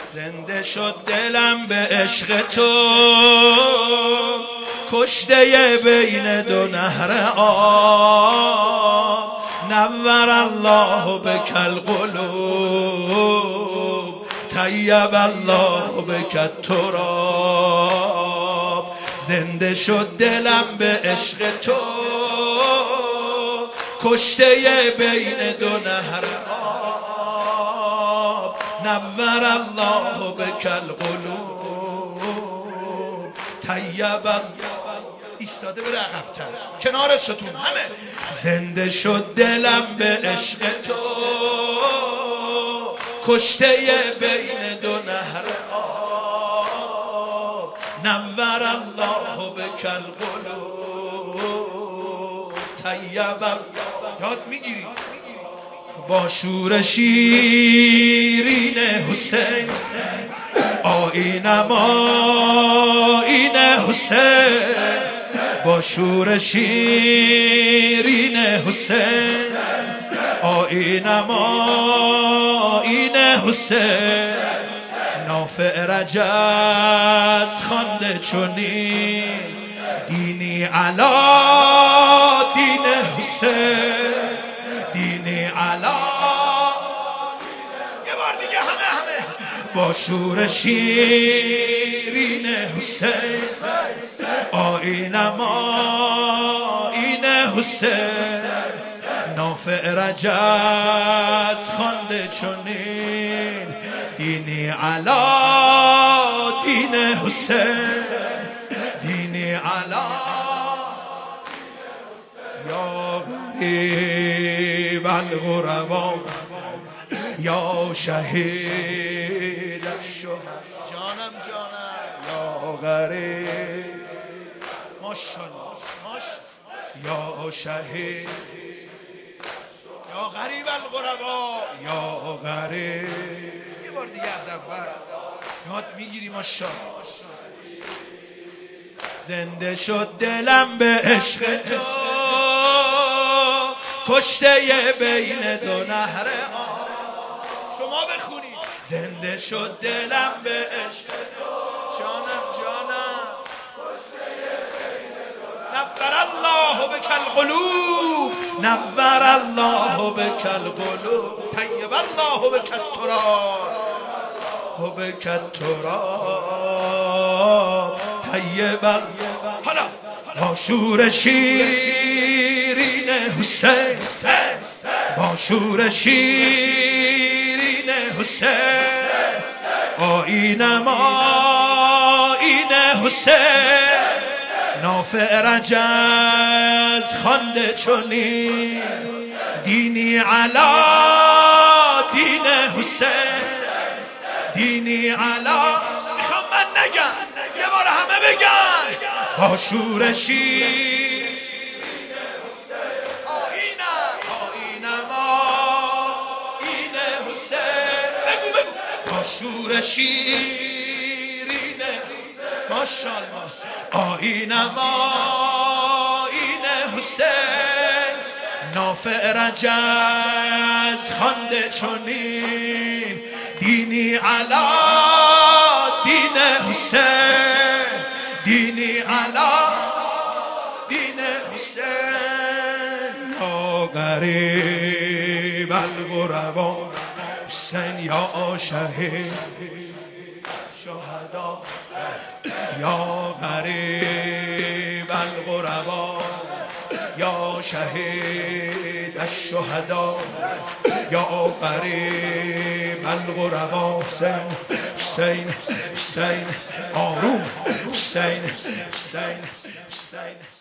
زنده شد دلم به عشق تو، کشته بین دو نهر آب. نور الله بک القلوب، طیب الله بک التراب. زنده شد دلم به عشق تو، کشته بین دو نهر آب. نور الله بک القلوب، طیب. ایستاده بره عقب‌تر کنار ستون همه. زنده شد دلم به عشق تو، کشته بین دو نهر آب. نور الله بک القلوب، طیب. یاد میگیری با شور شیرین حسین، آیینم آیین حسین. با شور شیرین حسین، آیینم آیین حسین. نافع رجز خوانده چنین، دینی علا دین حسین، دینی علا. یه بار دیگه همه با شور شیرین حسین، آیینم آیین حسین. نافع رجز خوانده چنین، دینی علا دین حسین، دینی علا. یا غریب الغربا، یا شهید الشهدا. جانم یا غریب، ماشاءالله یا شهید، یا غریب الغربا، یا غریب. یه بار دیگه از اول یاد میگیری ماشاءالله. زنده شد دلم به عشق تو، کشته بین دو نهر آب. شما بخونید زنده شد دلم به عشق تو. جانم نور الله بک القلوب، نور الله بک القلوب، طیب الله بک التراب، بک التراب، طیب. حالا با شور شیرین حسین، با شور شیرین حسین، آیینم آیین حسین. نافع رجز خوانده چنین، دینی علا دین حسین، دینی علا. میخوام من نگم، یه بار همه بگن. با شور شیرین حسین، آیینم آیین حسین. بگو با شور شیرین، ماشاءالله، آیینم آیین حسین. نافع رجز خوانده چنین، دینی علا دین حسین، دینی علا دین حسین. یا غریب الغربا حسین، یا شهید شهدا، یا غریب الغربا، یا شهید الشهدا، یا غریب الغربا. حسین حسین حسین، آروم حسین حسین حسین.